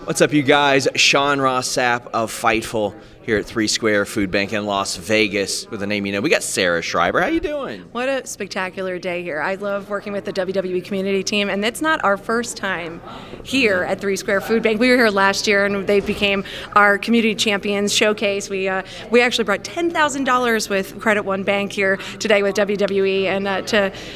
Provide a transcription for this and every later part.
What's up, you guys? Sean Ross Sapp of Fightful here at Three Square Food Bank in Las Vegas with a name you know. We got Sarah Schreiber. How you doing? What a spectacular day here. I love working with the WWE community team, and it's not our first time here at Three Square Food Bank. We were here last year, and they became our community champions showcase. We actually brought $10,000 with Credit One Bank here today with WWE, and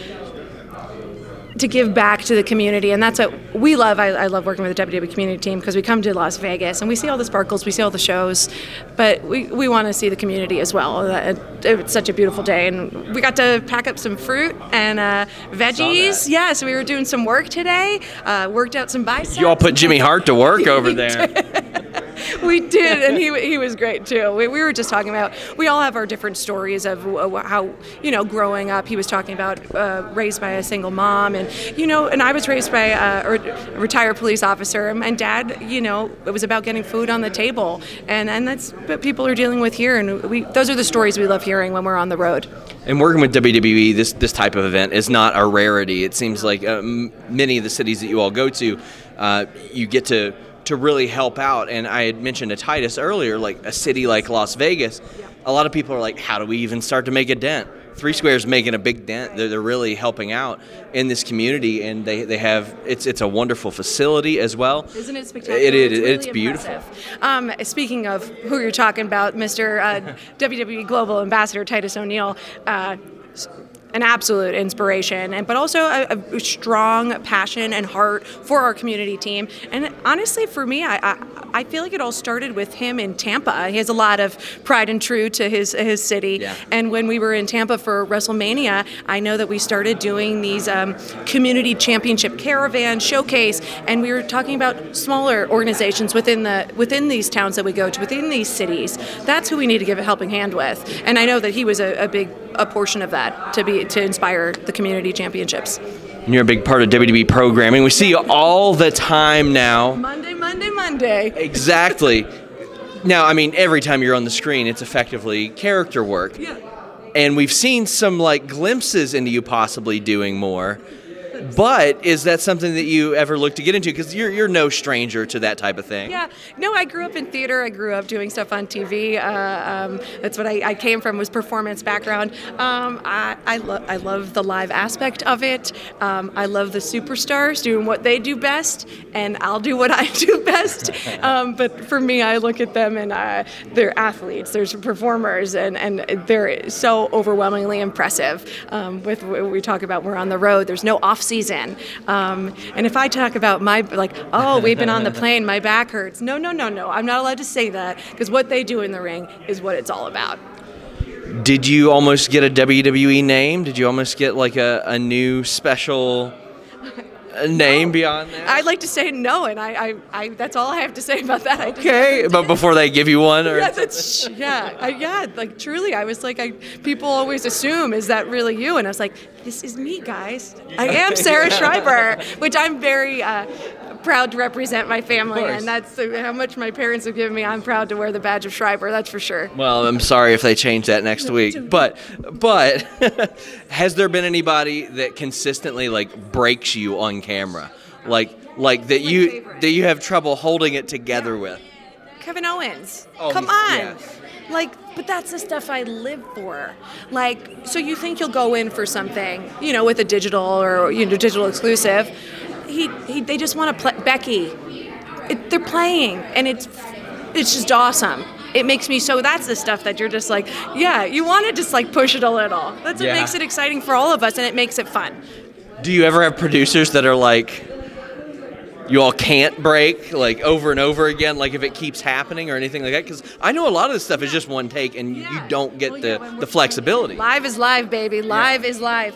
to give back to the community, and that's what we love. I love working with the WWE community team because we come to Las Vegas and we see all the sparkles, we see all the shows, but we want to see the community as well. It's such a beautiful day, and we got to pack up some fruit and veggies. Yeah, so we were doing some work today, worked out some biceps. You all put Jimmy Hart to work over there. We did, and he was great too. We were just talking about, we all have our different stories of how, growing up. He was talking about raised by a single mom, and I was raised by a retired police officer, and Dad, it was about getting food on the table, and that's what people are dealing with here, and those are the stories we love hearing when we're on the road. And working with WWE, this type of event is not a rarity. It seems like many of the cities that you all go to, you get to really help out. And I had mentioned to Titus earlier, like a city like Las Vegas, a lot of people are like, how do we even start to make a dent? Three Square's making a big dent. They're really helping out in this community, and they have it's a wonderful facility as well. Isn't it spectacular? It is. Really it's beautiful. Speaking of who you're talking about, Mr. WWE Global Ambassador Titus O'Neil, an absolute inspiration, but also a strong passion and heart for our community team. And honestly, for me, I feel like it all started with him in Tampa. He has a lot of pride and true to his city. Yeah. And when we were in Tampa for WrestleMania, I know that we started doing these community championship caravan showcase, and we were talking about smaller organizations within these towns that we go to, within these cities. That's who we need to give a helping hand with. And I know that he was a big portion of that to inspire the community championships. And you're a big part of WWE programming. We see you all the time now. Monday. Exactly. Now, I mean, every time you're on the screen, it's effectively character work. Yeah. And we've seen some glimpses into you possibly doing more. But is that something that you ever look to get into? Because you're no stranger to that type of thing. Yeah. No, I grew up in theater. I grew up doing stuff on TV. That's what I came from, was performance background. I love the live aspect of it. I love the superstars doing what they do best, and I'll do what I do best. But for me, I look at them, and they're athletes. They're performers, and they're so overwhelmingly impressive. With what we talk about, we're on the road. There's no off season. And if I talk about we've been on the plane, my back hurts. No. I'm not allowed to say that, because what they do in the ring is what it's all about. Did you almost get a WWE name? Did you almost get a new special name beyond that? I'd like to say no, and I that's all I have to say about that. Okay, but before they give you one? Or truly, I was like, people always assume, is that really you? And I was like, this is me, guys. I am Sarah Schreiber, which I'm very proud to represent my family, and that's how much my parents have given me. I'm proud to wear the badge of Schreiber, that's for sure. Well, I'm sorry if they change that next week, but has there been anybody that consistently breaks you on camera, that you have trouble holding it together with? Kevin Owens. Oh, come on. Yes. But that's the stuff I live for. So you think you'll go in for something, with a digital or digital exclusive. They just want to play Becky. They're playing, and it's just awesome. It makes me that's the stuff that you're just you want to just push it a little. That's what makes it exciting for all of us, and it makes it fun. Do you ever have producers that are you all can't break over and over again, if it keeps happening or anything like that? Because I know a lot of this stuff is just one take, and you don't get the flexibility. Live is live, baby. Live is live.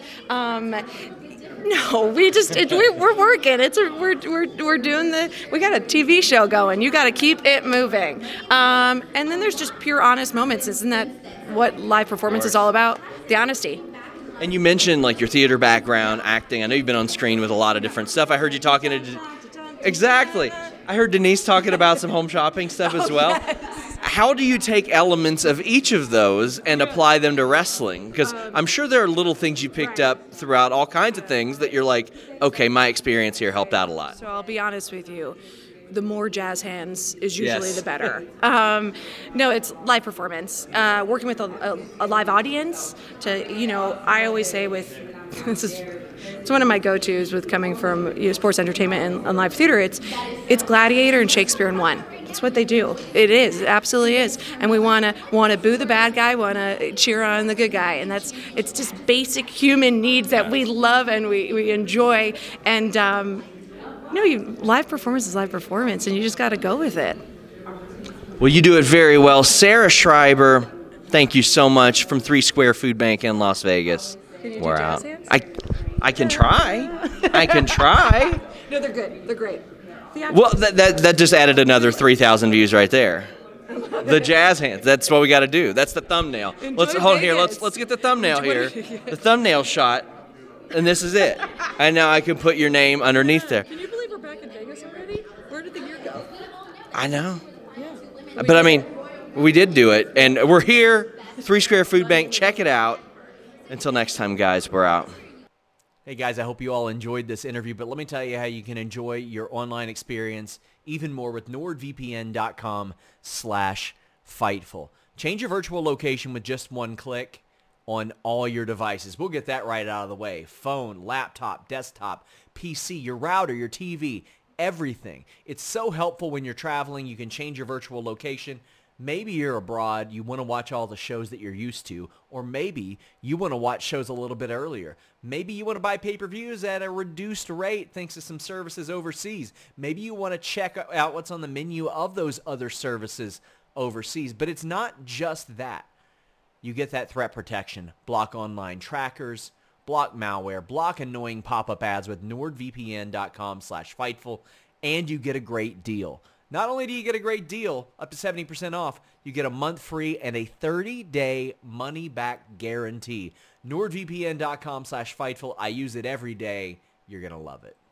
No, we're working. We're doing we got a TV show going. You got to keep it moving. And then there's just pure honest moments. Isn't that what live performance is all about? The honesty. And you mentioned your theater background, acting. I know you've been on screen with a lot of different stuff. I heard you talking to exactly. I heard Denise talking about some home shopping stuff as well. Yes. How do you take elements of each of those and apply them to wrestling? Because I'm sure there are little things you picked up throughout all kinds of things that you're okay, my experience here helped out a lot. So I'll be honest with you. the more jazz hands is usually Yes. the better. No, it's live performance. Working with a live audience I always say it's one of my go-tos with coming from sports entertainment and live theater. It's Gladiator and Shakespeare in one. That's what they do. It is. It absolutely is. And we want to boo the bad guy, want to cheer on the good guy, and it's just basic human needs that we love and we enjoy. And live performance is live performance, and you just got to go with it. Well, you do it very well. Sarah Schreiber, thank you so much from 3 Square Food Bank in Las Vegas. Can you do We're jazz out. hands? I can try. I can try. No, they're good. They're great. Well, that just added another 3,000 views right there. The jazz hands. That's what we got to do. That's the thumbnail. Enjoy Vegas. Let's get the thumbnail Enjoy- here. The thumbnail shot, and this is it. And now I can put your name underneath there. Can you believe we're back in Vegas already? Where did the year go? I know. Yeah. But I mean, we did do it, and we're here. 3 Square Food Bank. Check it out. Until next time, guys, we're out. Hey guys, I hope you all enjoyed this interview, but let me tell you how you can enjoy your online experience even more with nordvpn.com/Fightful. Change your virtual location with just one click on all your devices. We'll get that right out of the way. Phone, laptop, desktop, PC, your router, your TV, everything. It's so helpful when you're traveling. You can change your virtual location. Maybe you're abroad, you want to watch all the shows that you're used to, or maybe you want to watch shows a little bit earlier. Maybe you want to buy pay-per-views at a reduced rate thanks to some services overseas. Maybe you want to check out what's on the menu of those other services overseas. But it's not just that. You get that threat protection, block online trackers, block malware, block annoying pop-up ads with nordvpn.com/Fightful, and you get a great deal. Not only do you get a great deal, up to 70% off, you get a month free and a 30-day money-back guarantee. NordVPN.com/Fightful. I use it every day. You're going to love it.